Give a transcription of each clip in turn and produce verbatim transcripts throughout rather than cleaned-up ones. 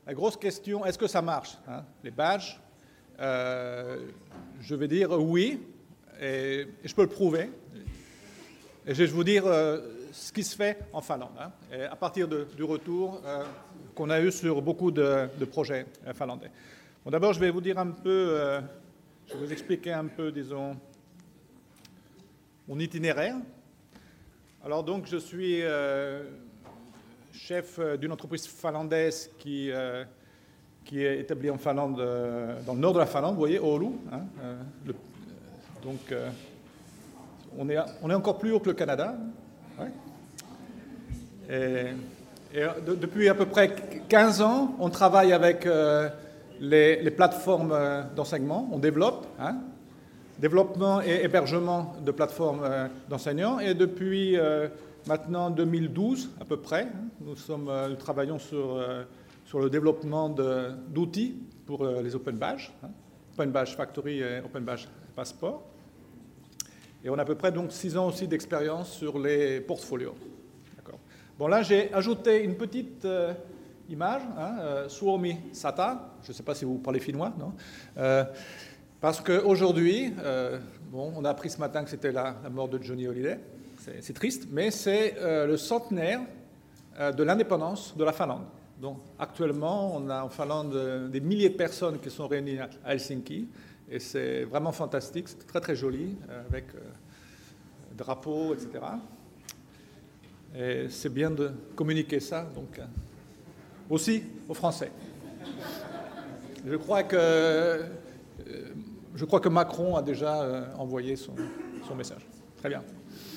la grosse question, est-ce que ça marche, hein, les badges? euh, Je vais dire oui, et, et je peux le prouver. Et je vais vous dire euh, ce qui se fait en Finlande, hein, et à partir de, du retour euh, qu'on a eu sur beaucoup de, de projets euh, finlandais. Bon, d'abord, je vais vous dire un peu, euh, je vais vous expliquer un peu, disons, mon itinéraire. Alors donc, je suis euh, chef d'une entreprise finlandaise qui, euh, qui est établie en Finlande, euh, dans le nord de la Finlande, vous voyez, Oulu. Hein, euh, le, donc, euh, on, est, on est encore plus haut que le Canada. Ouais. Et, et de, depuis à peu près quinze ans, on travaille avec euh, les, les plateformes d'enseignement, on développe. Hein, développement et hébergement de plateformes euh, d'enseignants. Et depuis euh, maintenant deux mille douze, à peu près, hein, nous, sommes, euh, nous travaillons sur, euh, sur le développement de, d'outils pour euh, les Open Badge, hein, Open Badge Factory et Open Badge Passport. Et on a à peu près donc six ans aussi d'expérience sur les portfolios. D'accord. Bon, là, j'ai ajouté une petite euh, image, hein, euh, Suomi sata, je ne sais pas si vous parlez finnois, non euh, Parce qu'aujourd'hui, euh, bon, on a appris ce matin que c'était la, la mort de Johnny Hallyday, c'est, c'est triste, mais c'est euh, le centenaire euh, de l'indépendance de la Finlande. Donc actuellement, on a en Finlande euh, des milliers de personnes qui sont réunies à Helsinki, et c'est vraiment fantastique, c'est très très joli, euh, avec euh, drapeaux, et cetera. Et c'est bien de communiquer ça, donc, euh, aussi aux Français. Je crois que... Euh, Je crois que Macron a déjà euh, envoyé son, son message. Très bien.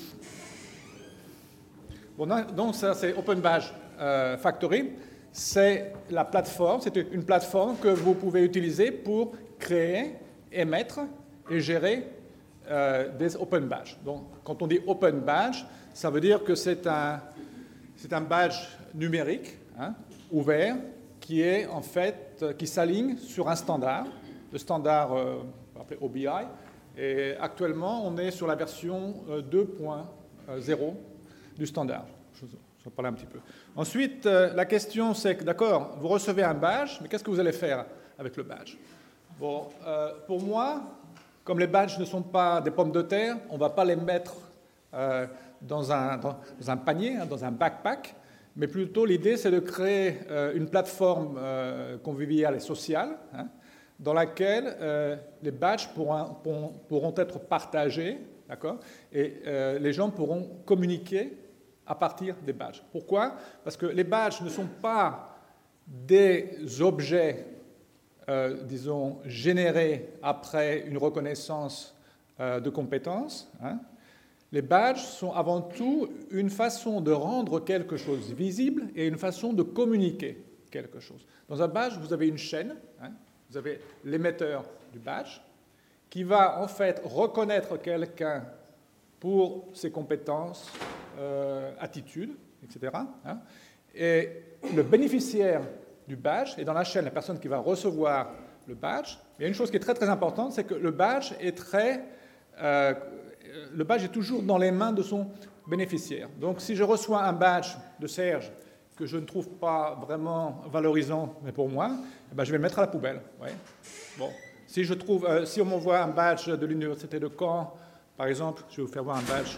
Bon, donc ça, c'est Open Badge euh, Factory. C'est la plateforme, c'est une plateforme que vous pouvez utiliser pour créer, émettre et gérer euh, des Open Badge. Donc, quand on dit Open Badge, ça veut dire que c'est un, c'est un badge numérique, hein, ouvert, qui est en fait, qui s'aligne sur un standard, le standard euh, appelé O B I, et actuellement on est sur la version deux point zéro du standard. Je vais en parler un petit peu. Ensuite, euh, la question c'est que, d'accord, vous recevez un badge, mais qu'est-ce que vous allez faire avec le badge? Bon, euh, pour moi, comme les badges ne sont pas des pommes de terre, on ne va pas les mettre euh, dans, un, dans, dans un panier, hein, dans un backpack, mais plutôt l'idée c'est de créer euh, une plateforme euh, conviviale et sociale, hein, dans laquelle euh, les badges pourront, pourront, pourront être partagés, d'accord, et euh, les gens pourront communiquer à partir des badges. Pourquoi? Parce que les badges ne sont pas des objets, euh, disons, générés après une reconnaissance euh, de compétences. Hein. Les badges sont avant tout une façon de rendre quelque chose visible et une façon de communiquer quelque chose. Dans un badge, vous avez une chaîne, hein, vous avez l'émetteur du badge qui va en fait reconnaître quelqu'un pour ses compétences, euh, attitudes, et cetera. Hein. Et le bénéficiaire du badge est dans la chaîne, la personne qui va recevoir le badge. Il y a une chose qui est très très importante, c'est que le badge est très, euh, le badge est toujours dans les mains de son bénéficiaire. Donc si je reçois un badge de Serge que je ne trouve pas vraiment valorisant, mais pour moi, eh ben, je vais le mettre à la poubelle. Ouais. Bon. Si, je trouve, euh, si on m'envoie un badge de l'université de Caen, par exemple, je vais vous faire voir un badge.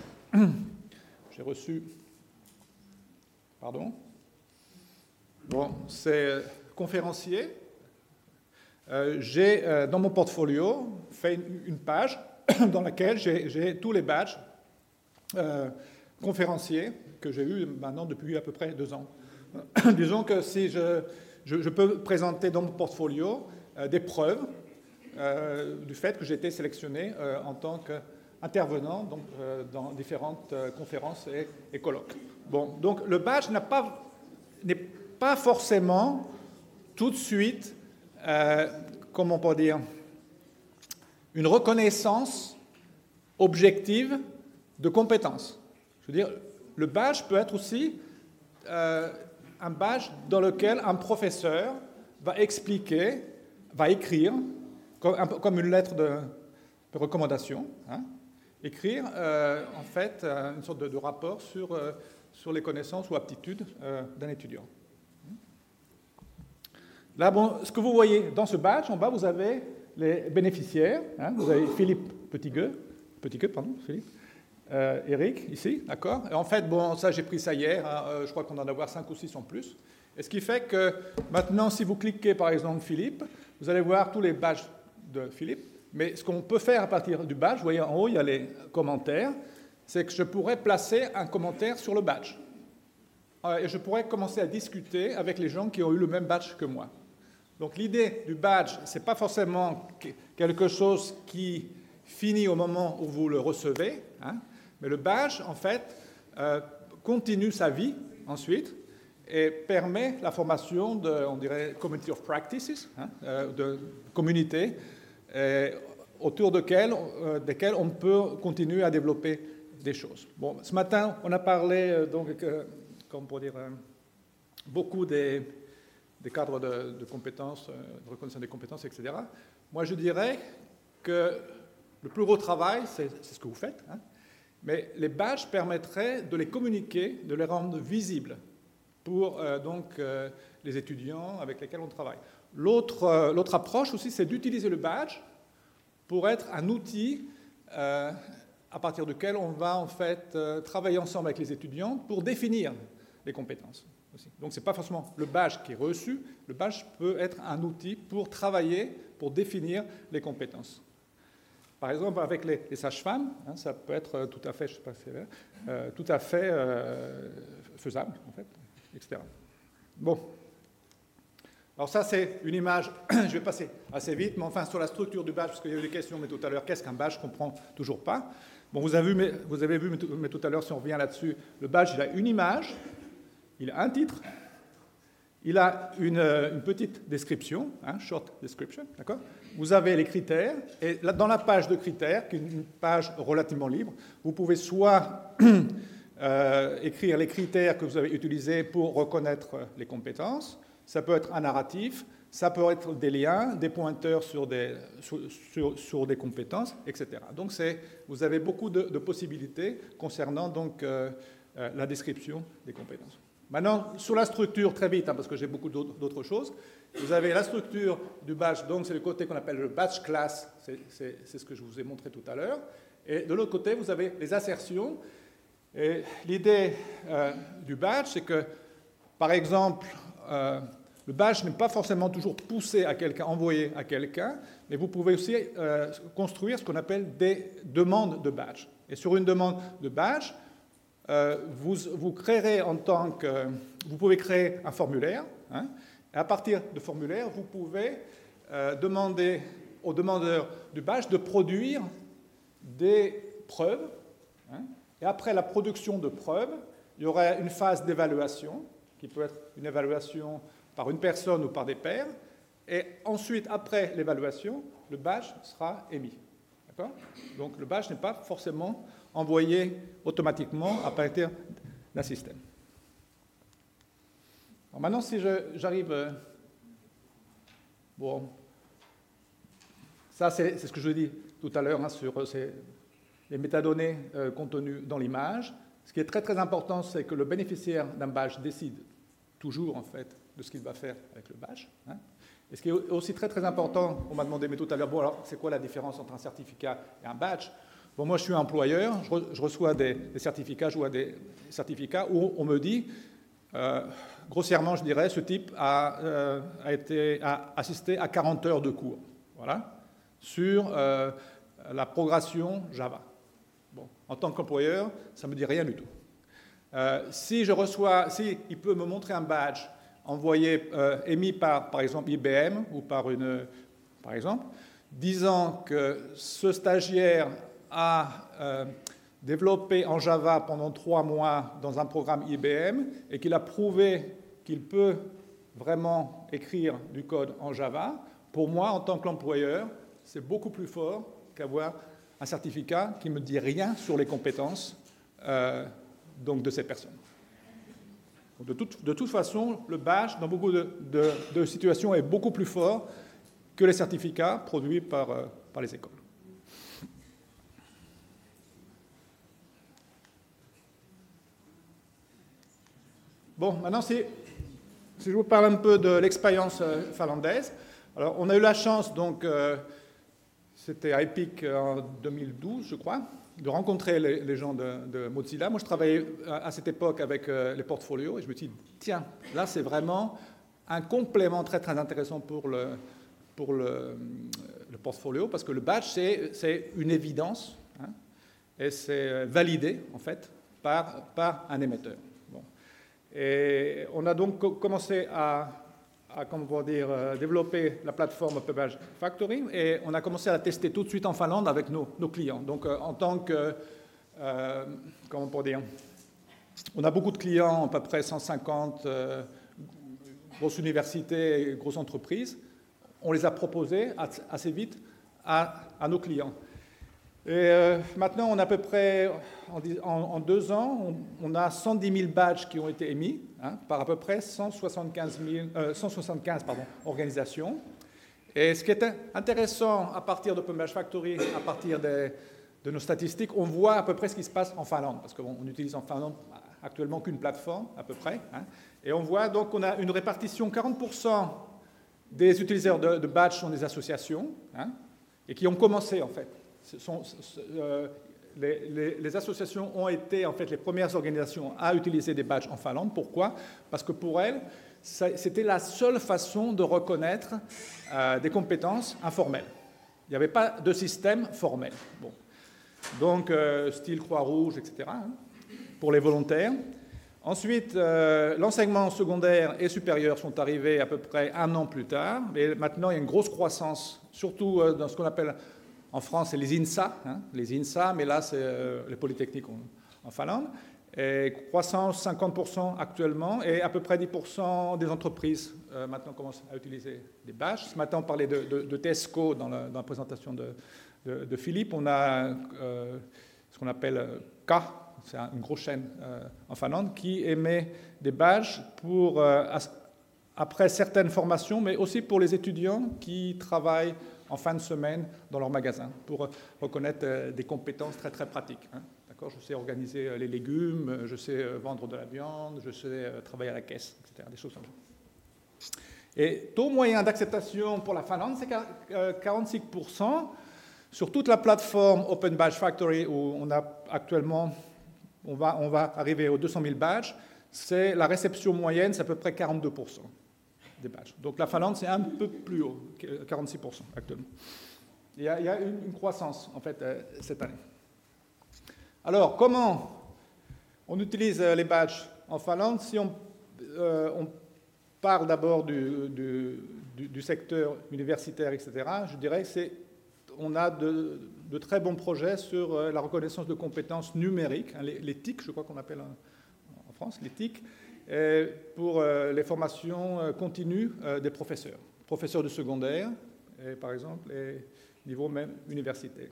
J'ai reçu... Pardon. Bon, c'est conférencier. Euh, j'ai, euh, dans mon portfolio, fait une, une page dans laquelle j'ai, j'ai tous les badges euh, conférenciers que j'ai eus maintenant depuis à peu près deux ans. Disons que si je, je, je peux présenter dans mon portfolio euh, des preuves euh, du fait que j'ai été sélectionné euh, en tant qu'intervenant donc, euh, dans différentes euh, conférences et, et colloques. Bon, donc le badge n'a pas, n'est pas forcément tout de suite, euh, comment on peut dire, une reconnaissance objective de compétences. Je veux dire, le badge peut être aussi euh, un badge dans lequel un professeur va expliquer, va écrire, comme, un, comme une lettre de, de recommandation, hein, écrire euh, en fait une sorte de, de rapport sur, euh, sur les connaissances ou aptitudes euh, d'un étudiant. Là, bon, ce que vous voyez dans ce badge, en bas, vous avez les bénéficiaires. Hein, vous avez Philippe Petitgueux, Petitgueux, pardon, Philippe, euh, Eric, ici, d'accord. Et en fait, bon, ça, j'ai pris ça hier. Hein, euh, je crois qu'on en a avoir cinq ou six en plus. Et ce qui fait que maintenant, si vous cliquez, par exemple, Philippe, vous allez voir tous les badges de Philippe. Mais ce qu'on peut faire à partir du badge, vous voyez en haut, il y a les commentaires, c'est que je pourrais placer un commentaire sur le badge. Et je pourrais commencer à discuter avec les gens qui ont eu le même badge que moi. Donc l'idée du badge, ce n'est pas forcément quelque chose qui finit au moment où vous le recevez, hein, mais le badge, en fait, euh, continue sa vie ensuite et permet la formation de, on dirait, community of practices, hein, euh, de communautés euh, autour desquelles, euh, desquelles on peut continuer à développer des choses. Bon, ce matin, on a parlé, euh, donc, euh, comme pour dire, euh, beaucoup des, des cadres de, de compétences, euh, de reconnaissance des compétences, et cetera. Moi, je dirais que le plus gros travail, c'est ce que vous faites, hein, mais les badges permettraient de les communiquer, de les rendre visibles pour euh, donc, euh, les étudiants avec lesquels on travaille. L'autre euh, l'autre approche aussi, c'est d'utiliser le badge pour être un outil euh, à partir duquel on va en fait euh, travailler ensemble avec les étudiants pour définir les compétences aussi. Donc ce n'est pas forcément le badge qui est reçu, le badge peut être un outil pour travailler, pour définir les compétences. Par exemple, avec les, les sages-femmes, hein, ça peut être tout à fait, je sais pas si c'est là, euh, tout à fait euh, faisable, en fait, et cetera. Bon. Alors ça, c'est une image, je vais passer assez vite, mais enfin, sur la structure du badge, parce qu'il y a eu des questions, mais tout à l'heure, qu'est-ce qu'un badge? Je ne comprends toujours pas. Bon, vous avez vu, mais, vous avez vu, mais tout, mais tout à l'heure, si on revient là-dessus, le badge, il a une image, il a un titre, il a une, une petite description, hein, short description, d'accord? Vous avez les critères, et là, dans la page de critères, qui est une page relativement libre, vous pouvez soit euh, écrire les critères que vous avez utilisés pour reconnaître les compétences, ça peut être un narratif, ça peut être des liens, des pointeurs sur des, sur, sur, sur des compétences, et cetera. Donc, vous avez beaucoup de, de possibilités concernant donc, euh, euh, la description des compétences. Maintenant, sur la structure, très vite, hein, parce que j'ai beaucoup d'autres choses, vous avez la structure du badge, donc c'est le côté qu'on appelle le badge class, c'est ce que je vous ai montré tout à l'heure, et de l'autre côté, vous avez les assertions. L'idée euh, du badge, c'est que, par exemple, euh, le badge n'est pas forcément toujours poussé à quelqu'un, envoyé à quelqu'un, mais vous pouvez aussi euh, construire ce qu'on appelle des demandes de badge. Et sur une demande de badge, euh, vous, vous créerez en tant que... Vous pouvez créer un formulaire, hein, et à partir de formulaire, vous pouvez euh, demander au demandeur du badge de produire des preuves, hein, et après la production de preuves, il y aura une phase d'évaluation, qui peut être une évaluation par une personne ou par des pairs, et ensuite, après l'évaluation, le badge sera émis. D'accord? Donc le badge n'est pas forcément envoyé automatiquement à partir d'un système. Alors maintenant, si j'arrive... Euh, bon, ça c'est ce que je dis tout à l'heure hein, sur euh, ces, les métadonnées euh, contenues dans l'image. Ce qui est très très important, c'est que le bénéficiaire d'un badge décide toujours en fait de ce qu'il va faire avec le badge. Hein. Et ce qui est aussi très très important, on m'a demandé mais tout à l'heure, bon alors c'est quoi la différence entre un certificat et un badge? Bon, moi je suis employeur, je, re, je reçois des, des certificats, je vois des certificats où on me dit, euh, grossièrement je dirais, ce type a, euh, a, été, a assisté à quarante heures de cours, voilà, sur euh, la progression Java. Bon, en tant qu'employeur, ça ne me dit rien du tout. Euh, si je reçois, si il peut me montrer un badge envoyé, euh, émis par, par exemple, I B M ou par une, par exemple, disant que ce stagiaire a euh, développé en Java pendant trois mois dans un programme I B M et qu'il a prouvé qu'il peut vraiment écrire du code en Java, pour moi, en tant qu'employeur, c'est beaucoup plus fort qu'avoir un certificat qui ne me dit rien sur les compétences euh, donc de cette personne. De toute, de toute façon, le badge, dans beaucoup de, de, de situations, est beaucoup plus fort que les certificats produits par, euh, par les écoles. Bon, maintenant, si, si je vous parle un peu de l'expérience finlandaise, alors on a eu la chance, donc, euh, c'était à Epic en deux mille douze, je crois, de rencontrer les, les gens de, de Mozilla. Moi, je travaillais à, à cette époque avec euh, les portfolios et je me suis dit, tiens, là, c'est vraiment un complément très, très intéressant pour le, pour le, le portfolio, parce que le badge, c'est une évidence, hein, et c'est validé, en fait, par, par un émetteur. Bon. Et on a donc commencé à, à comment dire, développer la plateforme Open Badge Factory, et on a commencé à la tester tout de suite en Finlande avec nos, nos clients. Donc, en tant que, euh, comment on peut dire, on a beaucoup de clients, à peu près cent cinquante euh, grosses universités et grosses entreprises. On les a proposés assez vite à, à nos clients. Et euh, maintenant, on a à peu près, en, en, en deux ans, on, on a cent dix mille badges qui ont été émis, hein, par à peu près cent soixante-quinze, mille, euh, cent soixante-quinze pardon, organisations. Et ce qui est intéressant à partir d'Open Badge Factory, à partir des, de nos statistiques, on voit à peu près ce qui se passe en Finlande, parce qu'on utilise en Finlande actuellement qu'une plateforme, à peu près. Hein, et on voit donc qu'on a une répartition, quarante pour cent des utilisateurs de, de badges sont des associations, hein, et qui ont commencé, en fait. Ce sont, ce, euh, les, les, les associations ont été en fait les premières organisations à utiliser des badges en Finlande. Pourquoi? Parce que pour elles, c'était la seule façon de reconnaître euh, des compétences informelles. Il n'y avait pas de système formel. Bon. Donc, euh, style Croix-Rouge, et cetera, hein, pour les volontaires. Ensuite, euh, l'enseignement secondaire et supérieur sont arrivés à peu près un an plus tard. Mais maintenant, il y a une grosse croissance, surtout euh, dans ce qu'on appelle en France, c'est les INSA, hein, les INSA, mais là, c'est euh, les polytechniques en, en Finlande. Et croissance cinquante pour cent actuellement, et à peu près dix pour cent des entreprises euh, maintenant commencent à utiliser des badges. Ce matin, on parlait de, de, de Tesco dans la, dans la présentation de, de, de Philippe. On a euh, ce qu'on appelle K, c'est une grosse chaîne euh, en Finlande, qui émet des badges pour, euh, après certaines formations, mais aussi pour les étudiants qui travaillent en fin de semaine dans leur magasin, pour reconnaître euh, des compétences très très pratiques. Hein. D'accord, je sais organiser euh, les légumes, je sais euh, vendre de la viande, je sais euh, travailler à la caisse, et cetera. Des choses comme ça. Et taux moyen d'acceptation pour la Finlande, c'est quarante-six pour cent. Sur toute la plateforme Open Badge Factory, où on a actuellement, on va, on va arriver aux deux cent mille badges, c'est la réception moyenne, c'est à peu près quarante-deux pour cent. Des badges. Donc la Finlande, c'est un peu plus haut, quarante-six pour cent actuellement. Il y a, il y a une, une croissance, en fait, euh, cette année. Alors, comment on utilise euh, les badges en Finlande? Si on, euh, on parle d'abord du, du, du, du secteur universitaire, et cetera, je dirais qu'on a de, de très bons projets sur euh, la reconnaissance de compétences numériques, hein, les, les T I C, je crois qu'on appelle en, en France, les T I C, pour euh, les formations euh, continues euh, des professeurs, professeurs de secondaire, et, par exemple, et niveau même universitaire.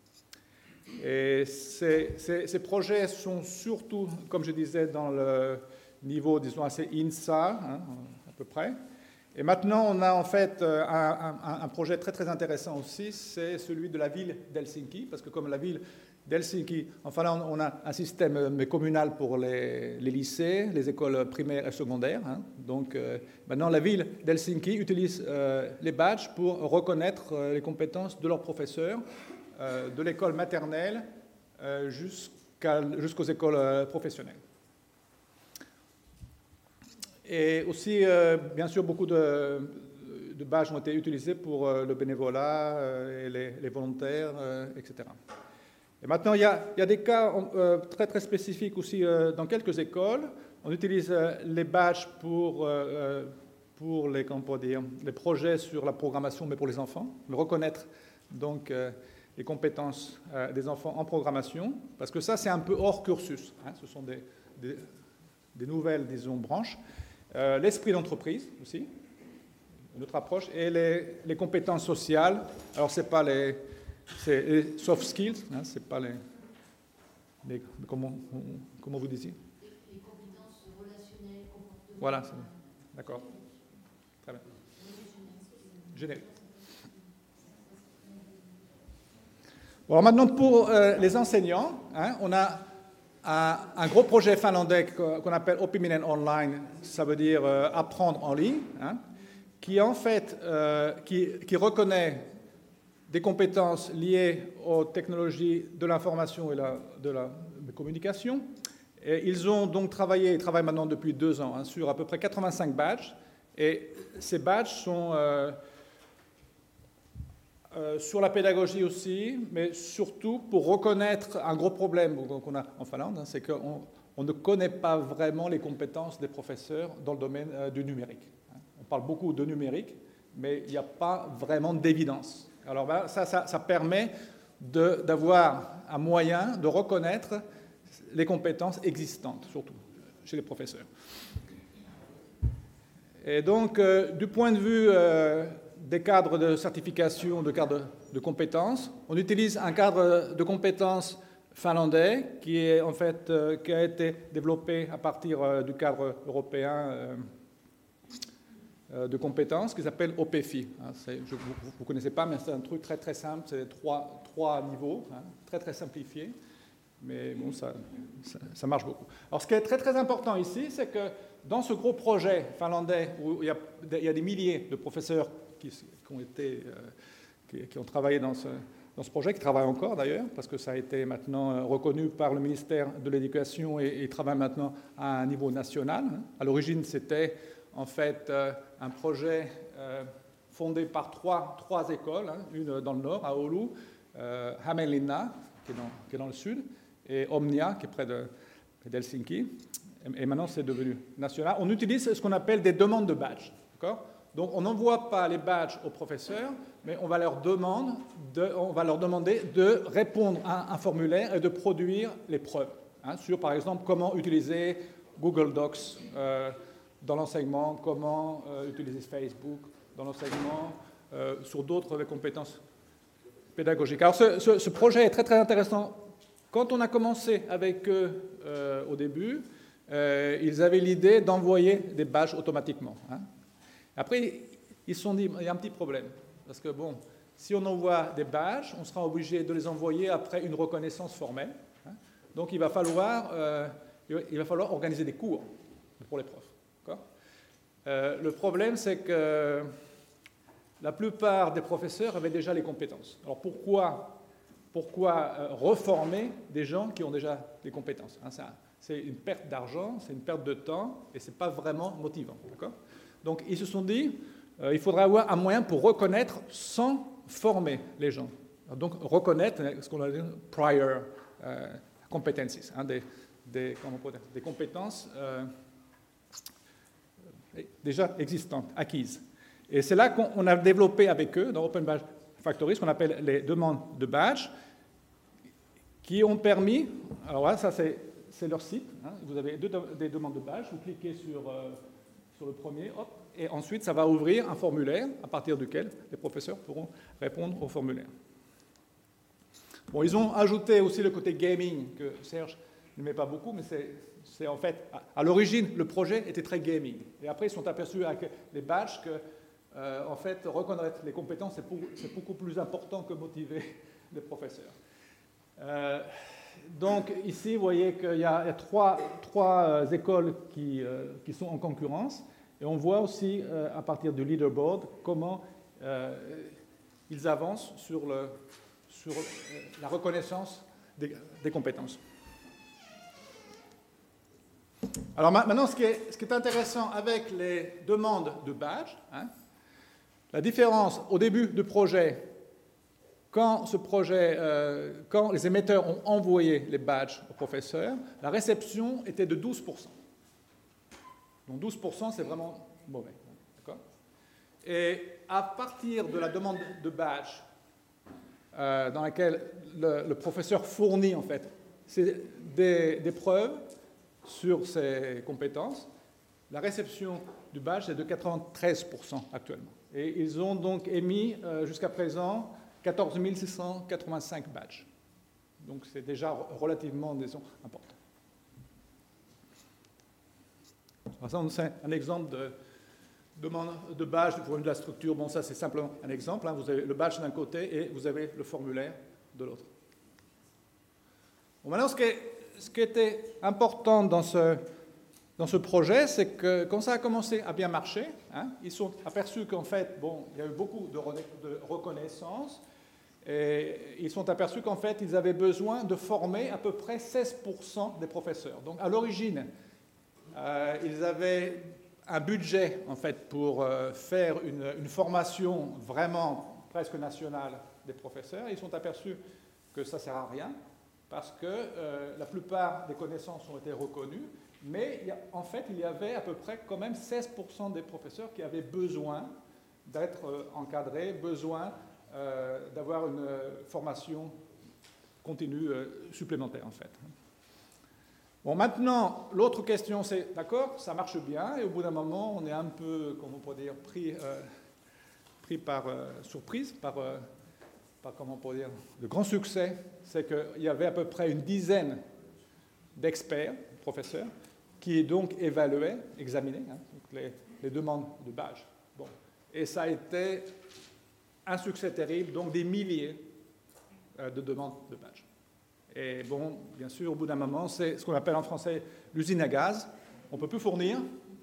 Et ces, ces, ces projets sont surtout, comme je disais, dans le niveau, disons, assez INSA, hein, à peu près. Et maintenant, on a en fait un, un, un projet très, très intéressant aussi, c'est celui de la ville d'Helsinki, parce que comme la ville d'Helsinki, enfin là, on a un système communal pour les, les lycées, les écoles primaires et secondaires. Hein. Donc euh, maintenant, la ville d'Helsinki utilise euh, les badges pour reconnaître euh, les compétences de leurs professeurs, euh, de l'école maternelle euh, jusqu'à, jusqu'aux écoles euh, professionnelles. Et aussi, euh, bien sûr, beaucoup de, de badges ont été utilisés pour euh, le bénévolat euh, et les, les volontaires, euh, et cetera. Et maintenant, il y, a, il y a des cas euh, très, très spécifiques aussi euh, dans quelques écoles. On utilise euh, les badges pour, euh, pour les, comment on peut dire, les projets sur la programmation, mais pour les enfants, reconnaître donc, euh, les compétences euh, des enfants en programmation, parce que ça, c'est un peu hors cursus. Hein, ce sont des, des, des nouvelles, disons, branches. Euh, l'esprit d'entreprise aussi, notre approche, et les, les compétences sociales. Alors, ce n'est pas les... C'est les soft skills, hein, c'est pas les, les comment, comment vous disiez? Les compétences relationnelles, comportementales. Voilà, d'accord. Très bien. Génial. Bon, alors maintenant, pour euh, les enseignants, hein, on a un, un gros projet finlandais qu'on appelle Oppiminen Online, ça veut dire euh, apprendre en ligne, hein, qui en fait euh, qui, qui reconnaît des compétences liées aux technologies de l'information et la, de la de communication. Et ils ont donc travaillé, ils travaillent maintenant depuis deux ans, hein, sur à peu près quatre-vingt-cinq badges. Et ces badges sont euh, euh, sur la pédagogie aussi, mais surtout pour reconnaître un gros problème qu'on a en Finlande, hein, c'est qu'on on ne connaît pas vraiment les compétences des professeurs dans le domaine euh, du numérique. Hein. On parle beaucoup de numérique, mais il n'y a pas vraiment d'évidence. Alors ben, ça, ça, ça permet de, d'avoir un moyen de reconnaître les compétences existantes, surtout chez les professeurs. Et donc, euh, du point de vue euh, des cadres de certification, de cadres de compétences, on utilise un cadre de compétences finlandais qui, est, en fait, euh, qui a été développé à partir euh, du cadre européen euh, euh, de compétences qui s'appelle O P F I. Hein, je, vous ne connaissez pas, mais c'est un truc très très simple, c'est trois, trois niveaux, hein, très très simplifié. Mais bon, ça, ça, ça marche beaucoup. Alors, ce qui est très, très important ici, c'est que dans ce gros projet finlandais, où il y a, il y a des milliers de professeurs qui, qui, ont, été, euh, qui, qui ont travaillé dans ce, dans ce projet, qui travaillent encore d'ailleurs, parce que ça a été maintenant reconnu par le ministère de l'Éducation et, et travaille maintenant à un niveau national. À l'origine, c'était en fait euh, un projet euh, fondé par trois, trois écoles, hein, une dans le nord, à Oulu, euh, Hämeenlinna, qui est, dans, qui est dans le sud, et Omnia, qui est près de, d'Helsinki. Et, et maintenant, c'est devenu national. On utilise ce qu'on appelle des demandes de badges. D'accord ? Donc, on n'envoie pas les badges aux professeurs, mais on va leur, demande de, on va leur demander de répondre à un formulaire et de produire les preuves, hein, sur, par exemple, comment utiliser Google Docs euh, dans l'enseignement, comment euh, utiliser Facebook dans l'enseignement, euh, sur d'autres compétences pédagogiques. Alors, ce, ce, ce projet est très, très intéressant. Quand on a commencé avec eux euh, au début, euh, ils avaient l'idée d'envoyer des badges automatiquement. Hein. Après, ils se sont dit, il y a un petit problème, parce que bon, si on envoie des badges, on sera obligé de les envoyer après une reconnaissance formelle. Hein. Donc, il va falloir, euh, il va falloir organiser des cours pour les profs. Euh, le problème, c'est que la plupart des professeurs avaient déjà les compétences. Alors, pourquoi, pourquoi euh, reformer des gens qui ont déjà les compétences, hein, ça, c'est une perte d'argent, c'est une perte de temps, et ce n'est pas vraiment motivant. D'accord ? Donc, ils se sont dit, euh, il faudra avoir un moyen pour reconnaître sans former les gens. Alors, donc, reconnaître ce qu'on appelle prior euh, competencies, hein, des, des, comment on peut dire, des compétences euh, déjà existantes, acquises. Et c'est là qu'on a développé avec eux, dans Open Badge Factory, ce qu'on appelle les demandes de badge, qui ont permis, alors voilà, ça c'est, c'est leur site, hein, vous avez deux, des demandes de badge, vous cliquez sur... Euh, sur le premier, hop, et ensuite ça va ouvrir un formulaire à partir duquel les professeurs pourront répondre au formulaire. Bon, ils ont ajouté aussi le côté gaming que Serge ne met pas beaucoup, mais c'est, c'est en fait, à, à l'origine, le projet était très gaming. Et après, ils sont aperçus avec les badges que, euh, en fait, reconnaître les compétences, c'est, pour, c'est beaucoup plus important que motiver les professeurs. Euh, Donc ici, vous voyez qu'il y a, il y a trois, trois euh, écoles qui, euh, qui sont en concurrence. Et on voit aussi, euh, à partir du leaderboard, comment euh, ils avancent sur, le, sur euh, la reconnaissance des, des compétences. Alors maintenant, ce qui est, ce qui est intéressant avec les demandes de badge, hein, la différence au début du projet, quand ce projet, euh, quand les émetteurs ont envoyé les badges aux professeurs, la réception était de douze pour cent. Donc douze pour cent, c'est vraiment mauvais. D'accord ? Et à partir de la demande de badge, euh, dans laquelle le, le professeur fournit en fait des, des preuves sur ses compétences, la réception du badge est de quatre-vingt-treize pour cent actuellement. Et ils ont donc émis euh, jusqu'à présent quatorze mille six cent quatre-vingt-cinq badges. Donc c'est déjà relativement, disons, important. Alors ça, c'est un exemple de demande de badge du point de vue de la structure. Bon, ça c'est simplement un exemple. Hein. Vous avez le badge d'un côté et vous avez le formulaire de l'autre. Bon, maintenant, ce qui est, ce qui était important dans ce, dans ce projet, c'est que quand ça a commencé à bien marcher, hein, ils sont aperçus qu'en fait, bon, il y a eu beaucoup de, de reconnaissance, et ils sont aperçus qu'en fait, ils avaient besoin de former à peu près seize pour cent des professeurs. Donc, à l'origine, euh, ils avaient un budget, en fait, pour euh, faire une, une formation vraiment presque nationale des professeurs. Ils sont aperçus que ça ne sert à rien, parce que euh, la plupart des connaissances ont été reconnues, mais il y a, en fait, il y avait à peu près quand même seize pour cent des professeurs qui avaient besoin d'être euh, encadrés, besoin euh, d'avoir une euh, formation continue euh, supplémentaire, en fait. Bon, maintenant, l'autre question, c'est, d'accord, ça marche bien, et au bout d'un moment, on est un peu, comment on pourrait dire, pris, euh, pris par euh, surprise, par... Euh, comment on pourrait dire, le grand succès, c'est qu'il y avait à peu près une dizaine d'experts, professeurs, qui donc évaluaient, examinaient hein, les, les demandes de badge. Bon. Et ça a été un succès terrible, donc des milliers euh, de demandes de badge. Et bon, bien sûr, au bout d'un moment, c'est ce qu'on appelle en français l'usine à gaz. On ne peut plus fournir.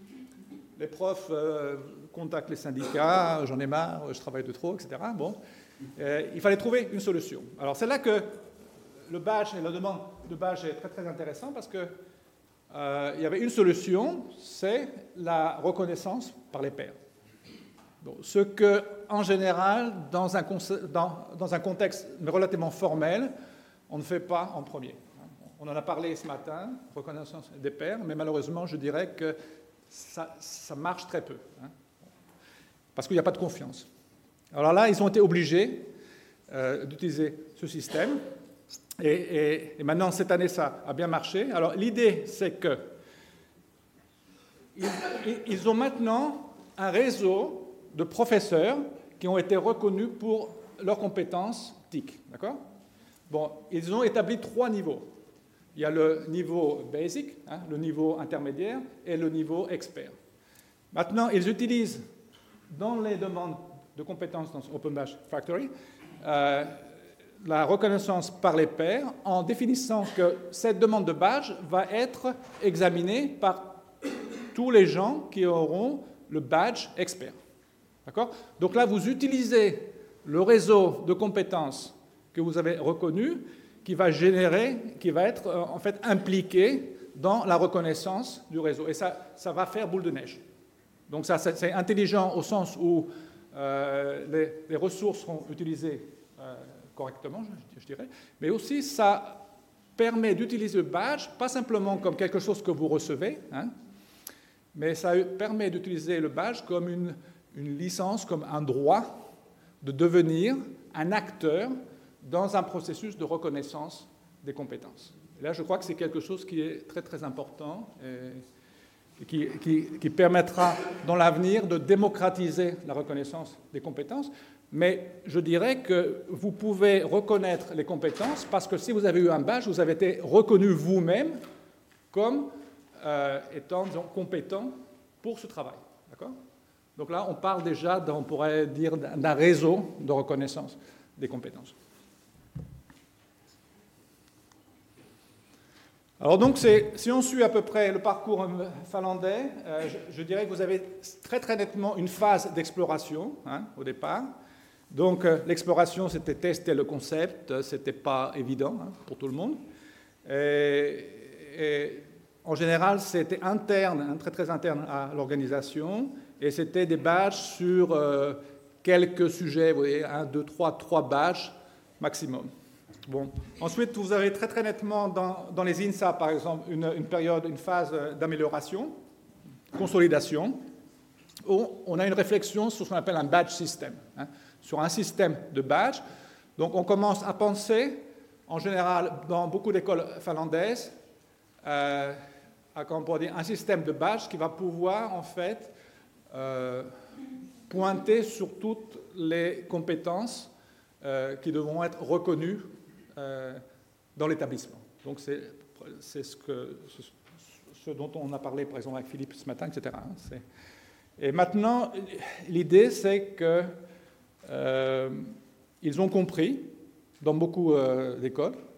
Les profs euh, contactent les syndicats, j'en ai marre, je travaille de trop, et cetera. Bon. Euh, il fallait trouver une solution. Alors c'est là que le badge et la demande de badge est très très intéressant parce que euh, il y avait une solution, c'est la reconnaissance par les pairs. Bon, ce que, en général, dans un, dans, dans un contexte relativement formel, on ne fait pas en premier. On en a parlé ce matin, reconnaissance des pairs, mais malheureusement, je dirais que ça, ça marche très peu, hein, parce qu'il n'y a pas de confiance. Alors là, ils ont été obligés euh, d'utiliser ce système. Et, et, et maintenant, cette année, ça a bien marché. Alors l'idée, c'est que ils, ils ont maintenant un réseau de professeurs qui ont été reconnus pour leurs compétences T I C. D'accord ? Bon, ils ont établi trois niveaux. Il y a le niveau basic, hein, le niveau intermédiaire et le niveau expert. Maintenant, ils utilisent dans les demandes de compétences dans Open Badge Factory, euh, la reconnaissance par les pairs en définissant que cette demande de badge va être examinée par tous les gens qui auront le badge expert. D'accord ? Donc là, vous utilisez le réseau de compétences que vous avez reconnu qui va générer, qui va être euh, en fait impliqué dans la reconnaissance du réseau. Et ça, ça va faire boule de neige. Donc ça, c'est intelligent au sens où Euh, les, les ressources seront utilisées euh, correctement, je, je dirais, mais aussi ça permet d'utiliser le badge, pas simplement comme quelque chose que vous recevez, hein, mais ça permet d'utiliser le badge comme une, une licence, comme un droit de devenir un acteur dans un processus de reconnaissance des compétences. Et là, je crois que c'est quelque chose qui est très, très important. Et, Qui, qui, qui permettra dans l'avenir de démocratiser la reconnaissance des compétences. Mais je dirais que vous pouvez reconnaître les compétences parce que si vous avez eu un badge, vous avez été reconnu vous-même comme euh, étant disons, compétent pour ce travail. D'accord ? Donc là, on parle déjà, on pourrait dire, d'un réseau de reconnaissance des compétences. Alors donc, si on suit à peu près le parcours finlandais, euh, je, je dirais que vous avez très très nettement une phase d'exploration hein, au départ. Donc euh, l'exploration, c'était tester le concept, c'était pas évident hein, pour tout le monde. Et, et en général, c'était interne, hein, très très interne à l'organisation, et c'était des badges sur euh, quelques sujets, vous voyez, un, deux, trois, trois badges maximum. Bon. Ensuite, vous avez très très nettement dans, dans les I N S A, par exemple, une, une période, une phase d'amélioration, consolidation, où on a une réflexion sur ce qu'on appelle un badge system, hein, sur un système de badge. Donc, on commence à penser, en général, dans beaucoup d'écoles finlandaises, euh, à comment on pourrait dire, un système de badge qui va pouvoir, en fait, euh, pointer sur toutes les compétences euh, qui devront être reconnues Euh, dans l'établissement. Donc c'est ce, que, ce dont on a parlé, par exemple, avec Philippe ce matin, et cetera. Et maintenant, l'idée, c'est qu'ils euh, ont compris, dans beaucoup euh, d'écoles,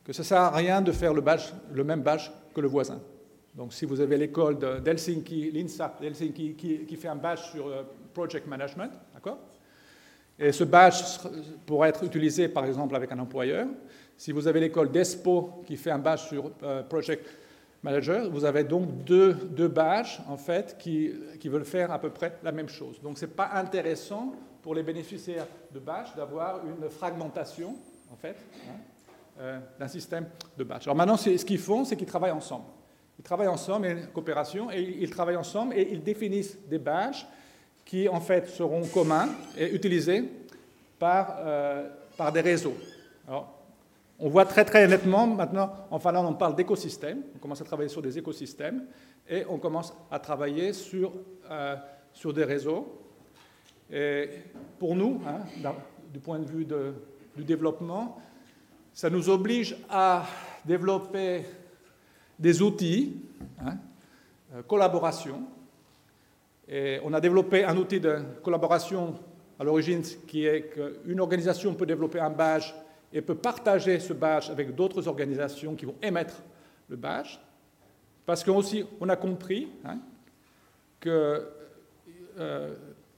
que ça ne sert à rien de faire le, badge, le même badge que le voisin. Donc si vous avez l'école d'Helsinki, l'INSA d'Helsinki, qui, qui fait un badge sur euh, Project Management, d'accord? Et ce badge pourrait être utilisé par exemple avec un employeur. Si vous avez l'école d'ESPO qui fait un badge sur euh, Project Manager, vous avez donc deux, deux badges en fait qui, qui veulent faire à peu près la même chose. Donc ce n'est pas intéressant pour les bénéficiaires de badge d'avoir une fragmentation en fait hein, euh, d'un système de badge. Alors maintenant, ce qu'ils font, c'est qu'ils travaillent ensemble. Ils travaillent ensemble, il y a une coopération, et ils travaillent ensemble et ils définissent des badges qui en fait seront communs et utilisés par, euh, par des réseaux. Alors, on voit très très nettement, maintenant en Finlande on parle d'écosystèmes, on commence à travailler sur des écosystèmes et on commence à travailler sur, euh, sur des réseaux. Et pour nous, hein, du point de vue de, du développement, ça nous oblige à développer des outils, hein, euh, collaboration. Et on a développé un outil de collaboration à l'origine qui est qu'une organisation peut développer un badge et peut partager ce badge avec d'autres organisations qui vont émettre le badge. Parce qu'on aussi, on a compris hein, que euh,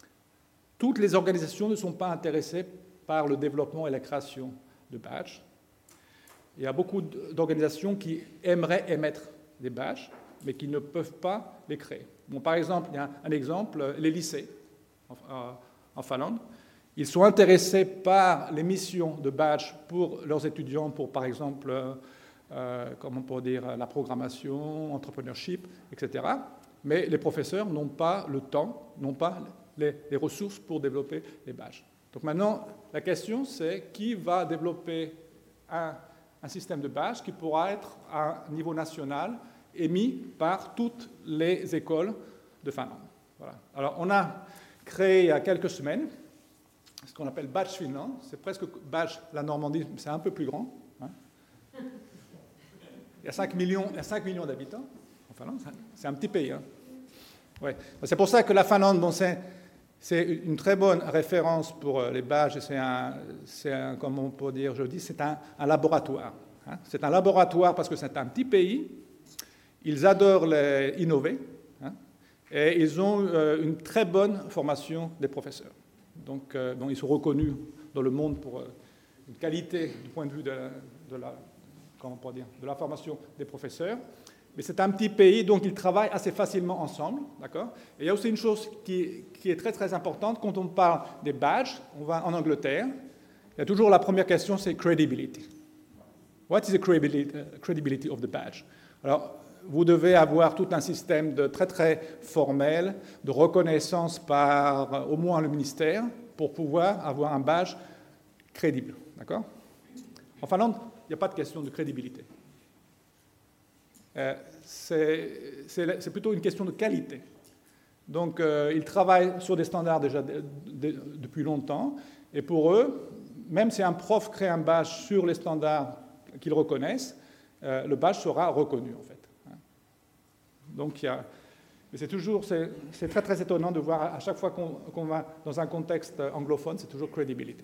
toutes les organisations ne sont pas intéressées par le développement et la création de badges. Il y a beaucoup d'organisations qui aimeraient émettre des badges, mais qui ne peuvent pas les créer. Bon, par exemple, il y a un exemple, les lycées en, en Finlande. Ils sont intéressés par les missions de badge pour leurs étudiants, pour par exemple, euh, comment on peut dire, la programmation, entrepreneurship, et cetera. Mais les professeurs n'ont pas le temps, n'ont pas les, les ressources pour développer les badges. Donc maintenant, la question c'est qui va développer un, un système de badge qui pourra être à un niveau national émis par toutes les écoles de Finlande. Voilà. Alors, on a créé il y a quelques semaines ce qu'on appelle Badge Finland. C'est presque Badge la Normandie, mais c'est un peu plus grand. Hein. Il y a cinq millions, il y a cinq millions d'habitants en Finlande. C'est un petit pays. Hein. Ouais. C'est pour ça que la Finlande, bon, c'est, c'est une très bonne référence pour les badges. C'est un, c'est un, comment on peut dire, je dis, c'est un, un laboratoire. Hein. C'est un laboratoire parce que c'est un petit pays. Ils adorent les innover hein, et ils ont euh, une très bonne formation des professeurs. Donc, euh, donc ils sont reconnus dans le monde pour euh, une qualité du point de vue de, de, la, comment on peut dire, de la formation des professeurs. Mais c'est un petit pays, donc ils travaillent assez facilement ensemble. D'accord ? Et il y a aussi une chose qui, qui est très très importante. Quand on parle des badges, on va en Angleterre. Il y a toujours la première question, c'est credibility. What is the credibility, uh, credibility of the badge? Alors, vous devez avoir tout un système de très très formel, de reconnaissance par au moins le ministère, pour pouvoir avoir un badge crédible. D'accord ? En Finlande, il n'y a pas de question de crédibilité. Euh, c'est, c'est, c'est plutôt une question de qualité. Donc, euh, ils travaillent sur des standards déjà de, de, depuis longtemps, et pour eux, même si un prof crée un badge sur les standards qu'ils reconnaissent, euh, le badge sera reconnu en fait. Donc, il y a, mais c'est toujours, c'est, c'est très très étonnant de voir à chaque fois qu'on, qu'on va dans un contexte anglophone, c'est toujours credibility.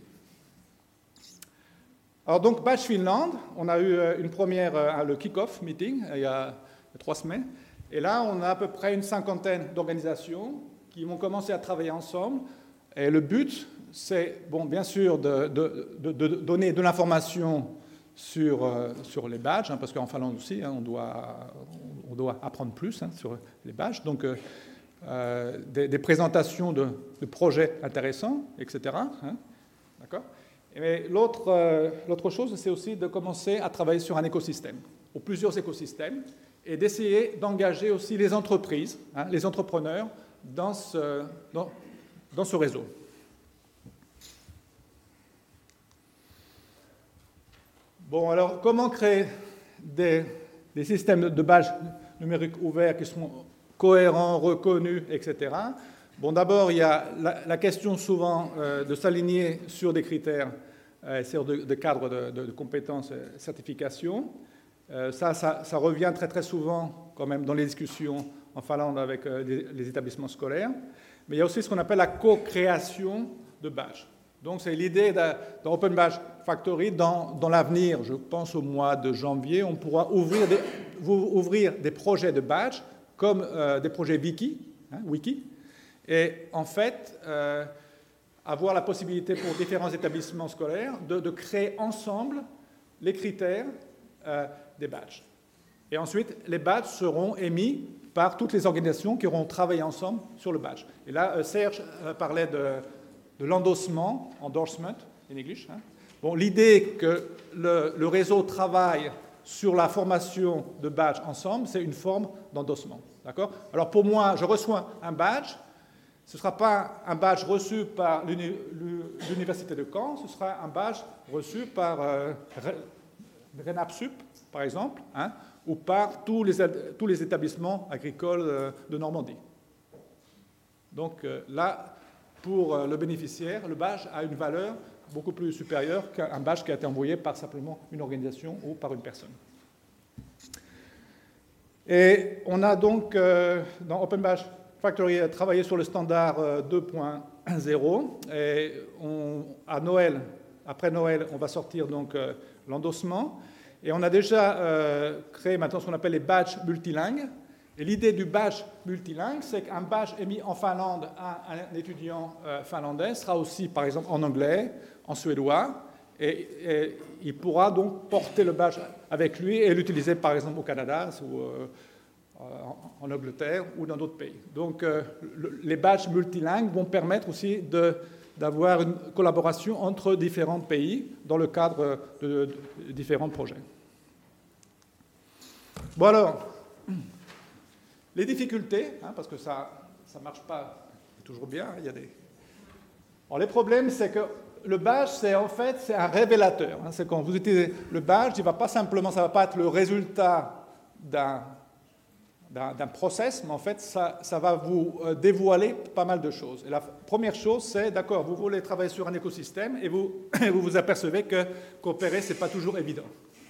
Alors donc, Badge Finland, on a eu une première, le kick-off meeting il y a trois semaines, et là on a à peu près une cinquantaine d'organisations qui vont commencer à travailler ensemble, et le but, c'est, bon, bien sûr, de, de, de, de donner de l'information sur, euh, sur les badges, hein, parce qu'en Finlande aussi, hein, on, doit, on doit apprendre plus hein, sur les badges. Donc, euh, euh, des, des présentations de, de projets intéressants, et cetera. Hein, d'accord ? Et l'autre, euh, l'autre chose, c'est aussi de commencer à travailler sur un écosystème, ou plusieurs écosystèmes, et d'essayer d'engager aussi les entreprises, hein, les entrepreneurs, dans ce, dans, dans ce réseau. Bon, alors, comment créer des, des systèmes de badges numériques ouverts qui sont cohérents, reconnus, et cetera. Bon, d'abord, il y a la, la question souvent euh, de s'aligner sur des critères, euh, sur des de cadres de, de, de compétences et certification. Euh, ça, ça, ça revient très, très souvent, quand même, dans les discussions en Finlande avec euh, les, les établissements scolaires. Mais il y a aussi ce qu'on appelle la co-création de badges. Donc c'est l'idée d'Open Badge Factory. Dans, dans l'avenir, je pense au mois de janvier, on pourra ouvrir des, ouvrir des projets de badge comme euh, des projets wiki, hein, wiki, et en fait euh, avoir la possibilité pour différents établissements scolaires de, de créer ensemble les critères euh, des badges. Et ensuite, les badges seront émis par toutes les organisations qui auront travaillé ensemble sur le badge. Et là, euh, Serge euh, parlait de, de l'endossement, endorsement en English. Hein. Bon, l'idée que le, le réseau travaille sur la formation de badges ensemble, c'est une forme d'endossement. D'accord ? Alors pour moi, je reçois un badge. Ce ne sera pas un badge reçu par l'Université de Caen, ce sera un badge reçu par euh, RENAPSUP, par exemple, hein, ou par tous les, tous les établissements agricoles de Normandie. Donc euh, là, pour le bénéficiaire, le badge a une valeur beaucoup plus supérieure qu'un badge qui a été envoyé par simplement une organisation ou par une personne. Et on a donc, euh, dans Open Badge Factory, travaillé sur le standard deux point zéro. Et on, à Noël, après Noël, on va sortir donc euh, l'endossement. Et on a déjà euh, créé maintenant ce qu'on appelle les badges multilingues. Et l'idée du badge multilingue, c'est qu'un badge émis en Finlande à un étudiant euh, finlandais sera aussi, par exemple, en anglais, en suédois, et, et il pourra donc porter le badge avec lui et l'utiliser, par exemple, au Canada ou euh, en Angleterre ou dans d'autres pays. Donc, euh, le, les badges multilingues vont permettre aussi de, d'avoir une collaboration entre différents pays dans le cadre de, de, de différents projets. Bon alors, les difficultés, hein, parce que ça ne marche pas toujours bien, il y a des... Alors, les problèmes, c'est que le badge, c'est en fait c'est un révélateur. Hein, c'est quand vous utilisez le badge, il va pas simplement, ça ne va pas être le résultat d'un, d'un, d'un process, mais en fait, ça, ça va vous dévoiler pas mal de choses. Et la première chose, c'est, d'accord, vous voulez travailler sur un écosystème et vous vous, vous apercevez que coopérer, ce n'est pas toujours évident. D'accord ?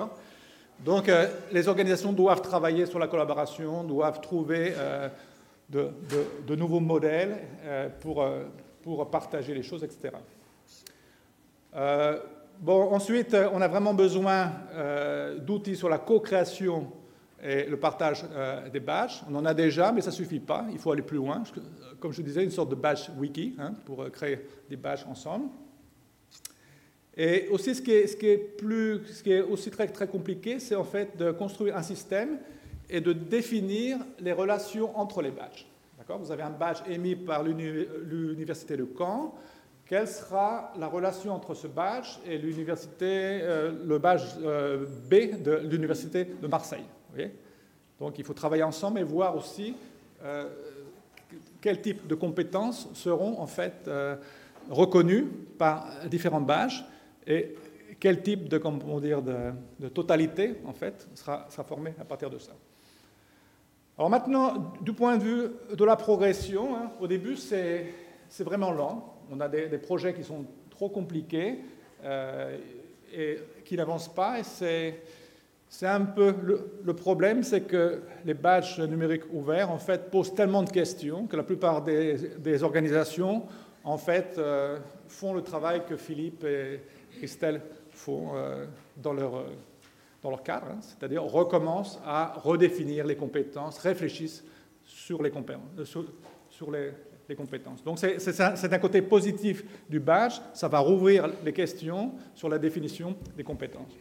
Donc, euh, les organisations doivent travailler sur la collaboration, doivent trouver euh, de, de, de nouveaux modèles euh, pour, euh, pour partager les choses, et cetera. Euh, bon, ensuite, on a vraiment besoin euh, d'outils sur la co-création et le partage euh, des badges. On en a déjà, mais ça ne suffit pas. Il faut aller plus loin. Comme je disais, une sorte de badge wiki hein, pour créer des badges ensemble. Et aussi, ce qui est, ce qui est, plus, ce qui est aussi très, très compliqué, c'est en fait de construire un système et de définir les relations entre les badges. D'accord ? Vous avez un badge émis par l'Université de Caen. Quelle sera la relation entre ce badge et l'université, euh, le badge euh, B de l'Université de Marseille ? Vous voyez ? Donc, il faut travailler ensemble et voir aussi euh, quel type de compétences seront en fait euh, reconnues par différents badges. Et quel type de, comment dire, de, de totalité, en fait, sera, sera formé à partir de ça. Alors maintenant, du point de vue de la progression, hein, au début, c'est, c'est vraiment lent. On a des, des projets qui sont trop compliqués euh, et qui n'avancent pas. Et c'est, c'est un peu le, le problème, c'est que les badges numériques ouverts, en fait, posent tellement de questions que la plupart des, des organisations, en fait, euh, font le travail que Philippe et Christelle font euh, dans, leur, euh, dans leur cadre, hein, c'est-à-dire recommencent à redéfinir les compétences, réfléchissent sur les, compé- euh, sur, sur les, les compétences. Donc c'est, c'est, un, c'est un côté positif du badge, ça va rouvrir les questions sur la définition des compétences.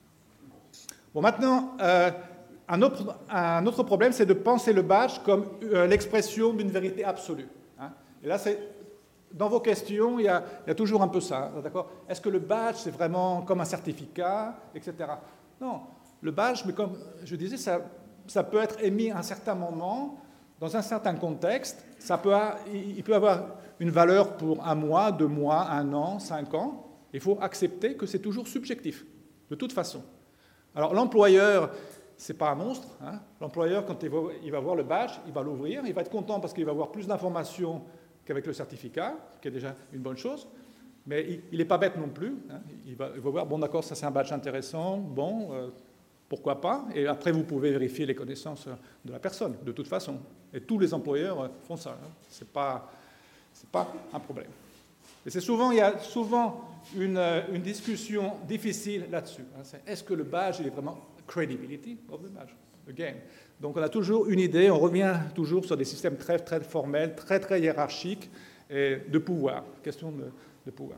Bon, maintenant, euh, un, autre, un autre problème, c'est de penser le badge comme euh, l'expression d'une vérité absolue. Hein. Et là, c'est... Dans vos questions, il y, a, il y a toujours un peu ça, d'accord ? Est-ce que le badge, c'est vraiment comme un certificat, et cetera. Non, le badge, mais comme je disais, ça, ça peut être émis à un certain moment, dans un certain contexte. Ça peut, il peut avoir une valeur pour un mois, deux mois, un an, cinq ans. Il faut accepter que c'est toujours subjectif, de toute façon. Alors, l'employeur, ce n'est pas un monstre. Hein. L'employeur, quand il va, il va voir le badge, il va l'ouvrir, il va être content parce qu'il va avoir plus d'informations qu'avec le certificat, qui est déjà une bonne chose, mais il n'est pas bête non plus. Hein. Il, va, il va voir, bon d'accord, ça c'est un badge intéressant, bon, euh, pourquoi pas, et après vous pouvez vérifier les connaissances de la personne, de toute façon. Et tous les employeurs font ça, hein. C'est pas, c'est pas un problème. Et c'est souvent, il y a souvent une, une discussion difficile là-dessus. Hein. C'est, est-ce que le badge il est vraiment credibility of the badge, again. Donc on a toujours une idée, on revient toujours sur des systèmes très, très formels, très, très hiérarchiques et de pouvoir, question de, de pouvoir.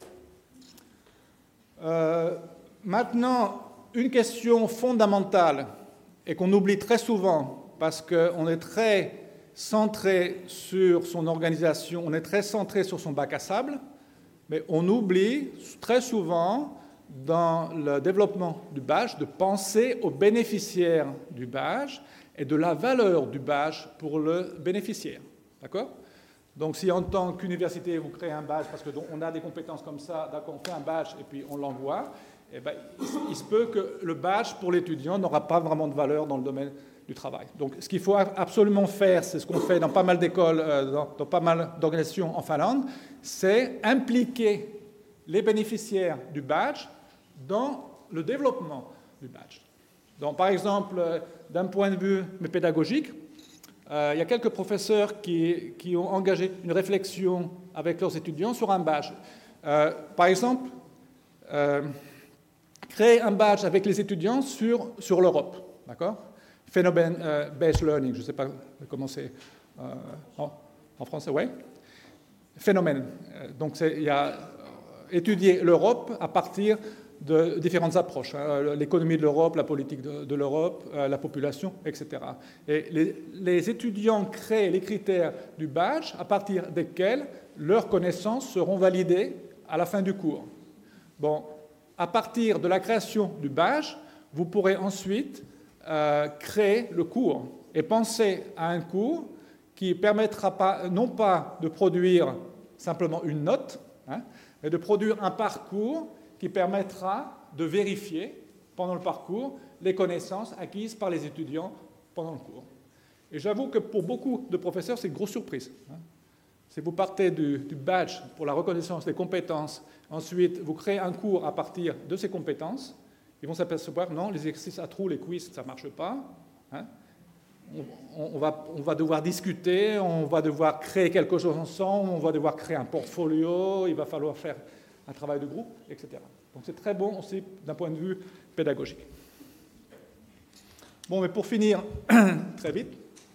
Euh, maintenant, une question fondamentale et qu'on oublie très souvent parce qu'on est très centré sur son organisation, on est très centré sur son bac à sable, mais on oublie très souvent dans le développement du badge de penser aux bénéficiaires du badge et de la valeur du badge pour le bénéficiaire. D'accord ? Donc si en tant qu'université vous créez un badge parce qu'on a des compétences comme ça, d'accord, on fait un badge et puis on l'envoie, eh ben, il se peut que le badge pour l'étudiant n'aura pas vraiment de valeur dans le domaine du travail. Donc ce qu'il faut absolument faire, c'est ce qu'on fait dans pas mal d'écoles, dans, dans pas mal d'organisations en Finlande, c'est impliquer les bénéficiaires du badge dans le développement du badge. Donc par exemple, d'un point de vue pédagogique, euh, il y a quelques professeurs qui, qui ont engagé une réflexion avec leurs étudiants sur un badge. Euh, par exemple, euh, créer un badge avec les étudiants sur, sur l'Europe, d'accord ? Phénomène-based learning, je ne sais pas comment c'est euh, en, en français, oui. Phénomène. Donc, c'est, il y a étudier l'Europe à partir de différentes approches, hein, l'économie de l'Europe, la politique de, de l'Europe, euh, la population, et cetera. Et les, les étudiants créent les critères du badge à partir desquels leurs connaissances seront validées à la fin du cours. Bon, à partir de la création du badge, vous pourrez ensuite euh, créer le cours et penser à un cours qui permettra pas, non pas de produire simplement une note, hein, mais de produire un parcours qui permettra de vérifier pendant le parcours les connaissances acquises par les étudiants pendant le cours. Et j'avoue que pour beaucoup de professeurs, c'est une grosse surprise. Hein. Si vous partez du, du badge pour la reconnaissance des compétences, ensuite vous créez un cours à partir de ces compétences, ils vont s'apercevoir, non, les exercices à trous, les quiz, ça ne marche pas. Hein. On, on, va, on va devoir discuter, on va devoir créer quelque chose ensemble, on va devoir créer un portfolio, il va falloir faire un travail de groupe, et cetera. Donc c'est très bon aussi d'un point de vue pédagogique. Bon, mais pour finir, très vite,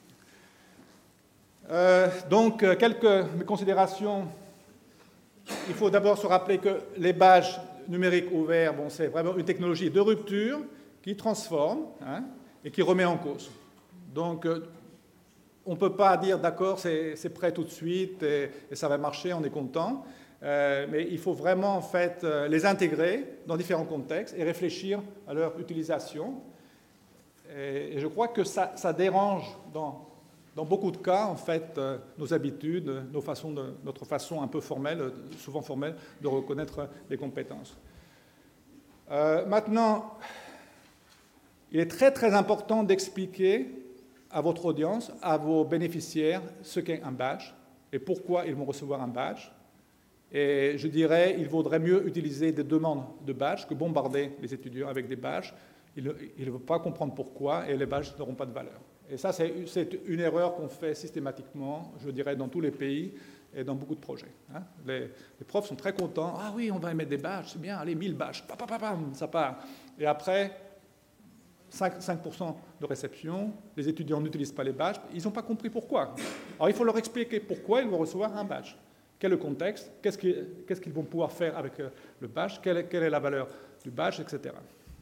euh, donc quelques considérations. Il faut d'abord se rappeler que les badges numériques ouverts, bon, c'est vraiment une technologie de rupture qui transforme, hein, et qui remet en cause. Donc, euh, on ne peut pas dire, d'accord, c'est, c'est prêt tout de suite et, et ça va marcher, on est content. Euh, mais il faut vraiment, en fait, euh, les intégrer dans différents contextes et réfléchir à leur utilisation. Et, et je crois que ça, ça dérange, dans, dans beaucoup de cas, en fait, euh, nos habitudes, nos façons de, notre façon un peu formelle, souvent formelle, de reconnaître les compétences. Euh, maintenant, il est très, très important d'expliquer à votre audience, à vos bénéficiaires, ce qu'est un badge et pourquoi ils vont recevoir un badge. Et je dirais, il vaudrait mieux utiliser des demandes de badge que bombarder les étudiants avec des badges. Ils ne vont pas comprendre pourquoi et les badges n'auront pas de valeur. Et ça, c'est, c'est une erreur qu'on fait systématiquement, je dirais, dans tous les pays et dans beaucoup de projets. Hein. Les, les profs sont très contents. Ah oui, on va émettre des badges, c'est bien, allez, mille badges, pam, pam, pam, ça part. Et après, cinq pour cent de réception, les étudiants n'utilisent pas les badges, ils n'ont pas compris pourquoi. Alors il faut leur expliquer pourquoi ils vont recevoir un badge. Quel est le contexte, qu'est-ce qu'ils, qu'est-ce qu'ils vont pouvoir faire avec le badge, quelle est, quelle est la valeur du badge, et cetera.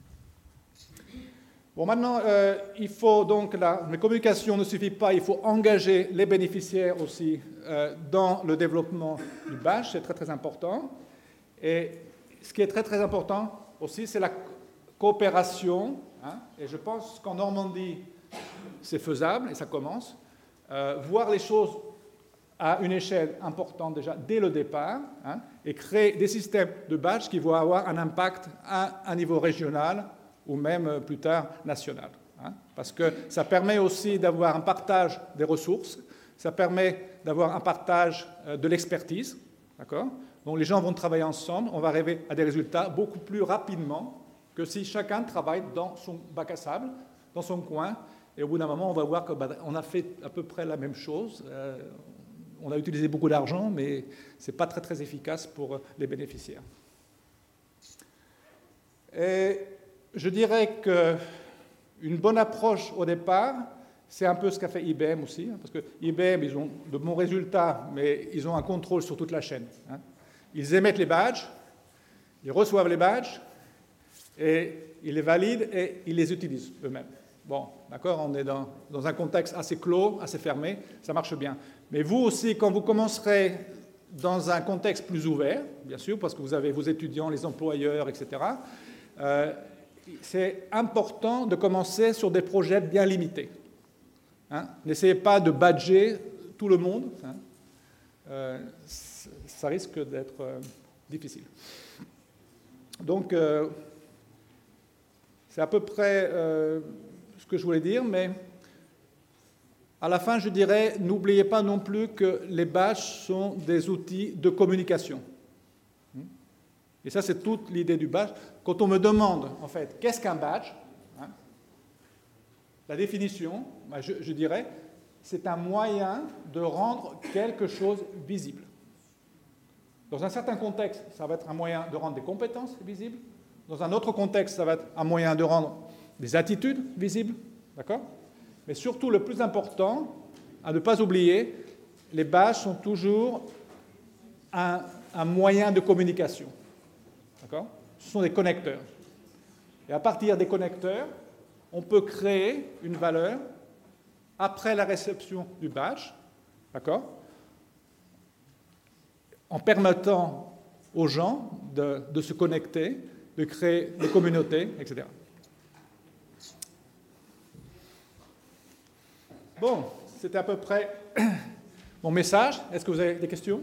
Bon, maintenant, euh, il faut donc, la, la communication ne suffit pas, il faut engager les bénéficiaires aussi euh, dans le développement du badge, c'est très très important. Et ce qui est très très important aussi, c'est la coopération, hein, et je pense qu'en Normandie, c'est faisable, et ça commence, euh, voir les choses à une échelle importante déjà dès le départ, hein, et créer des systèmes de badges qui vont avoir un impact à un niveau régional ou même plus tard national. Hein, parce que ça permet aussi d'avoir un partage des ressources, ça permet d'avoir un partage de l'expertise, d'accord ? Donc les gens vont travailler ensemble, on va arriver à des résultats beaucoup plus rapidement que si chacun travaille dans son bac à sable, dans son coin, et au bout d'un moment, on va voir qu'on bah, a fait à peu près la même chose. Euh, on a utilisé beaucoup d'argent, mais ce n'est pas très, très efficace pour les bénéficiaires. Et je dirais qu'une bonne approche au départ, c'est un peu ce qu'a fait I B M aussi, hein, parce que I B M, ils ont de bons résultats, mais ils ont un contrôle sur toute la chaîne. Hein. Ils émettent les badges, ils reçoivent les badges, et ils les valident et ils les utilisent eux-mêmes. Bon, d'accord, on est dans, dans un contexte assez clos, assez fermé, ça marche bien. Mais vous aussi, quand vous commencerez dans un contexte plus ouvert, bien sûr, parce que vous avez vos étudiants, les employeurs, et cetera, euh, c'est important de commencer sur des projets bien limités. Hein. N'essayez pas de badger tout le monde, hein. euh, ça risque d'être euh, difficile. Donc, euh, c'est à peu près euh, ce que je voulais dire, mais à la fin, je dirais, n'oubliez pas non plus que les badges sont des outils de communication. Et ça, c'est toute l'idée du badge. Quand on me demande, en fait, qu'est-ce qu'un badge, hein, la définition, ben je, je dirais, c'est un moyen de rendre quelque chose visible. Dans un certain contexte, ça va être un moyen de rendre des compétences visibles. Dans un autre contexte, ça va être un moyen de rendre des attitudes visibles. D'accord ? Mais surtout, le plus important, à ne pas oublier, les badges sont toujours un, un moyen de communication. D'accord ? Ce sont des connecteurs. Et à partir des connecteurs, on peut créer une valeur après la réception du badge, d'accord ? En permettant aux gens de, de se connecter, de créer des communautés, et cetera. Bon, c'était à peu près mon message. Est-ce que vous avez des questions ?